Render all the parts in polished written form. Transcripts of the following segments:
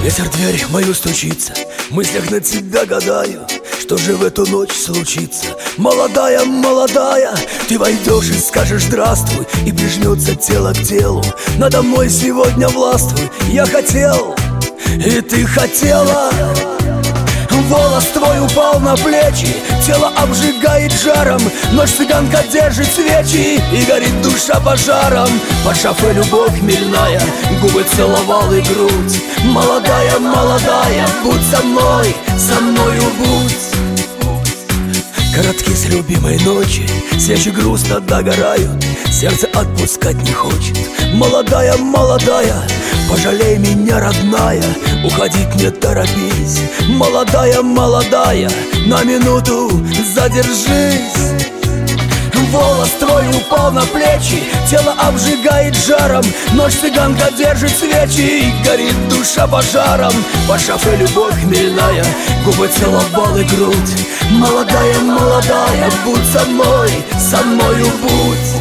Ветер в дверь мою стучится, в мыслях на тебя гадаю, что же в эту ночь случится. Молодая, молодая, ты войдешь и скажешь здравствуй, и прижмется тело к телу. Надо мной сегодня властвуй. Я хотел, и ты хотела. Волос твой упал на плечи, тело обжигает жаром. Ночь цыганка держит свечи, и горит душа пожаром. Под шофе любовь хмельная, губы целовал и грудь. Молодая, молодая, будь со мною будь. Коротки с любимой ночи, свечи грустно догорают, сердце отпускать не хочет. Молодая, молодая, пожалей меня, родная, уходить не торопись. Молодая, молодая, на минуту задержись. Волос твой упал на плечи, тело обжигает жаром. Ночь цыганка держит свечи, и горит душа пожаром. Под шофе любовь хмельная, губы целовал и грудь. Молодая, молодая, будь со мною будь.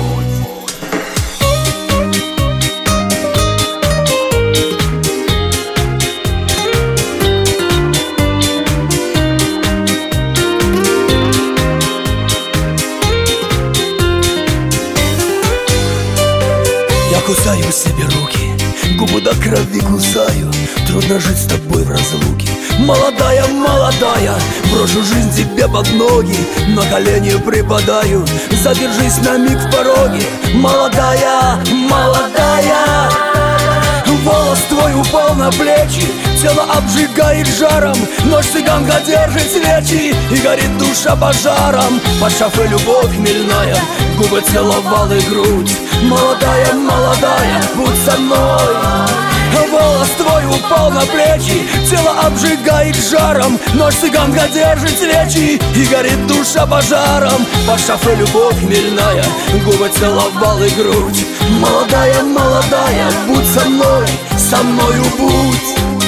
Я кусаю себе руки, губы до крови кусаю. Трудно жить с тобой в разлуке. Молодая, молодая, брошу жизнь тебе под ноги, на колени припадаю, задержись на миг в пороге. Молодая, молодая, волос твой упал на плечи, тело обжигает жаром. Ночь цыганка держит свечи, и горит душа пожаром. Под шофе любовь хмельная, губы целовал и грудь. Молодая, молодая, будь со мной. Волос твой упал на плечи, тело обжигает жаром. Ночь цыганка держит свечи, и горит душа пожаром. Под шофе любовь хмельная, губы целовал и грудь. Молодая, молодая, будь со мною будь.